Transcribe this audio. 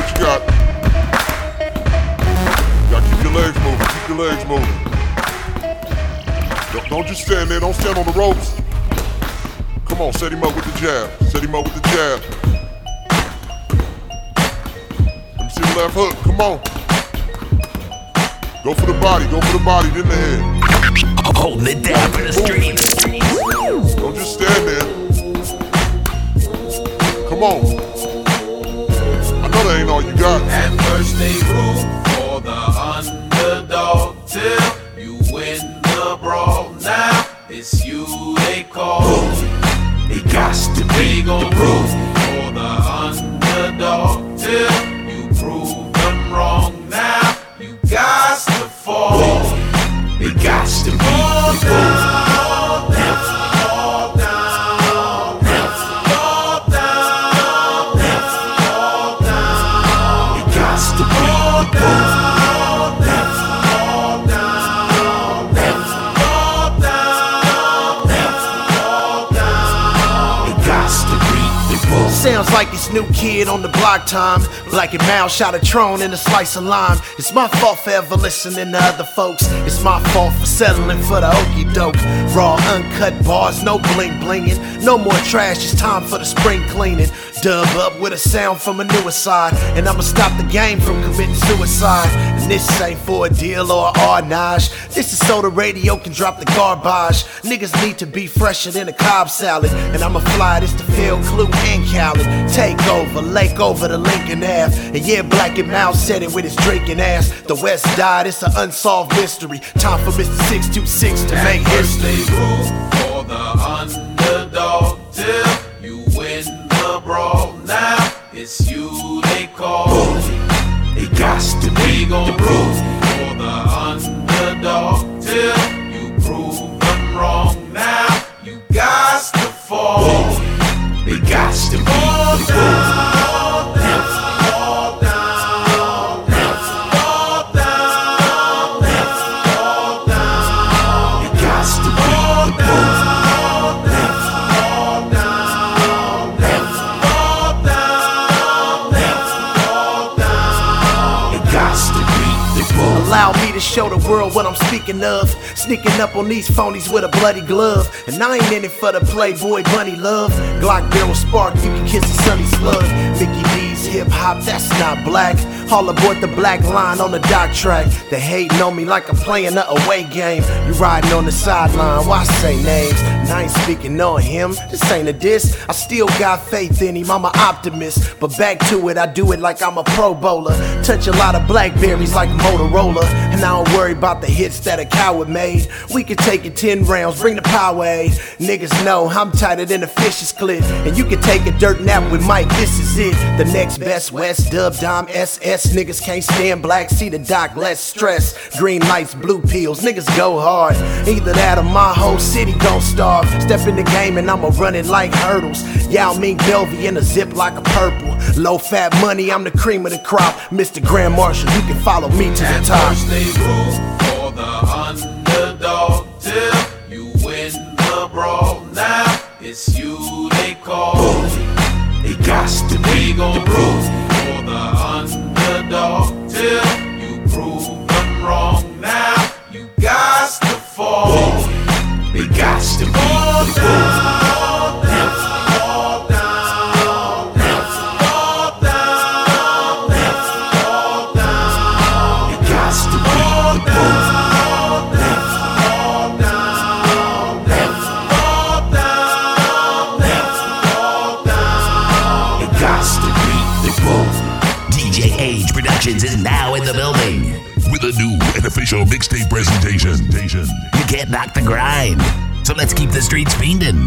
you got? You gotta keep your legs moving, keep your legs moving. Don't just stand there, don't stand on the ropes. Come on, set him up with the jab, set him up with the jab. Let me see the left hook, come on. Go for the body, then the head. Holding it down for the streets. Don't just stand there. Come on. I know that ain't all you got. At first they root for the underdog till you win the brawl. Now it's you they call. It got to be they gon' root for the underdog till you prove them wrong. Now you got to fall. It got to be Fall down. Sounds like this new kid on the block time. Black and Mal shot a Tron in a slice of lime. It's my fault for ever listening to other folks. It's my fault for settling for the okey doke. Raw, uncut bars, no bling blinging. No more trash, it's time for the spring cleaning. Dub up with a sound from a newer side. And I'ma stop the game from committing suicide. And this ain't for a deal or a arnage. This is so the radio can drop the garbage. Niggas need to be fresher than a Cobb salad. And I'ma fly this to Phil, Clue, and Khaled. Take over, lake over the Lincoln Ave. And yeah, Black and Mal said it with his drinking ass. The West died, it's an unsolved mystery. Time for Mr. 626 to make history. They root for the underdog till you win the brawl. Now it's you they call. It got to be they gon' root for the underdog till you prove them wrong. Now you got to fall. It got to be Fall down. Allow me to show the world what I'm speaking of. Sneaking up on these phonies with a bloody glove. And I ain't in it for the Playboy bunny love. Glock barrel spark, you can kiss a sunny slug. Mickey D's hip hop, that's not black. All aboard the black line on the dock track. They hating on me like I'm playing the away game. You riding on the sideline, why say names? And I ain't speaking on him, this ain't a diss. I still got faith in him, I'm an optimist. But back to it, I do it like I'm a pro bowler. Touch a lot of blackberries like Motorola. And I don't worry about the hits that a coward made. We can take it 10 rounds, bring the power aid. Niggas know I'm tighter than a fish's clit. And you can take a dirt nap with Mike, this is it. The next best West, Dub, Dom, SS. Niggas can't stand black, see the doc, less stress. Green lights, blue pills, niggas go hard. Either that or my whole city gon' starve. Step in the game and I'ma run it like hurdles. Yao Ming Belvy in a zip like a purple. Low fat money, I'm the cream of the crop. Mr. Grand Marshal, you can follow me to the top. First they root for the underdog till you win the brawl. Now it's you they call. It got to be they gon' root for the underdog till you prove them wrong. Now you got to fall. It got to be Fall down. DJ Age Productions is now in the building with a new and official mixtape presentation. You can't knock the grind, so let's keep the streets fiendin'.